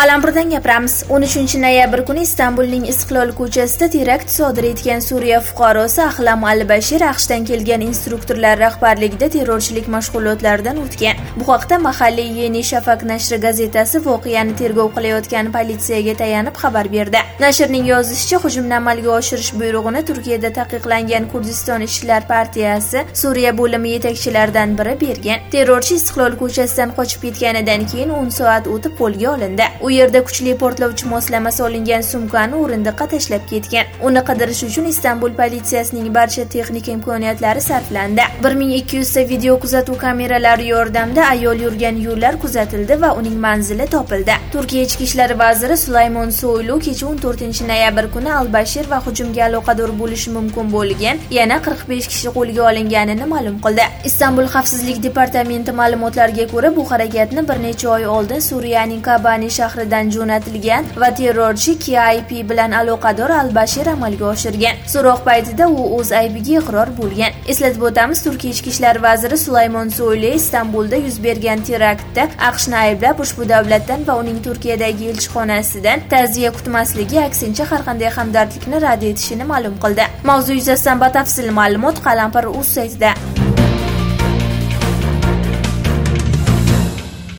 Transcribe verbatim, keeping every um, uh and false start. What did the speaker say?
Qalampirdan gapiramiz. o'n uchinchi noyabr kuni Istanbulning Istiqlol ko'chasida terakt sodir etgan Suriya fuqarosi Ahlam Al-Bashir AQShdan kelgan instruktorlar rahbarligida terrorchilik mashg'ulotlaridan o'tgan. Bu haqda mahalliy Yeni Shafaq nashri gazetasi voqeani tergov qilayotgan politsiyaga tayanib xabar berdi. Nashrning yozishicha, hujumni amalga oshirish buyrug'ini Turkiyada taqiqlangan Kurdiston ishchilar partiyasi Suriya bo'limi yetakchilaridan biri bergan. Terrorchi Istiqlol ko'chasidan qochib ketganidan keyin o'n soat o'tib qo'lga olindi. U yerda kuchli portlovchi moslama solingan sumkani o'rindiqqa tashlab ketgan. Uni qidirish uchun Istanbul politsiyasining barcha texnik imkoniyatlari sarflandi. bir ming ikki yuz ta video kuzatuv kameralari yordamida ayol yurgan yo'llar kuzatildi va uning manzili topildi. Turkiya ichki ishlar vaziri Sulaymon Soylu kecha o'n to'rtinchi noyabr kuni Al-Bashir va hujumga aloqador bo'lishi mumkin bo'lgan yana qirq besh kishi qo'lga olinganini ma'lum qildi. Istanbul xavfsizlik departamenti ma'lumotlariga ko'ra, bu harakatni bir necha oy oldin Suriyaning Kobani shahridan jo'natilgan va terrorchi K I P bilan aloqador Al-Bashir amalga oshirgan. So'roq paytida u o'z aybiga iqror bo'lgan. Eslatib o'tamiz, Turkiya ichki ishlar vaziri Sulaymon Soylu Istanbulda yuz bergan teraktda AQShni ayblab, ushbu davlatdan va uning Turkiyadagi elchixonasidan ta'ziya kutmasligi, aksincha har qanday hamdardlikni rad etishini ma'lum qildi. Mavzu yuzasidan batafsil ma'lumot Qalampir.uz saytida.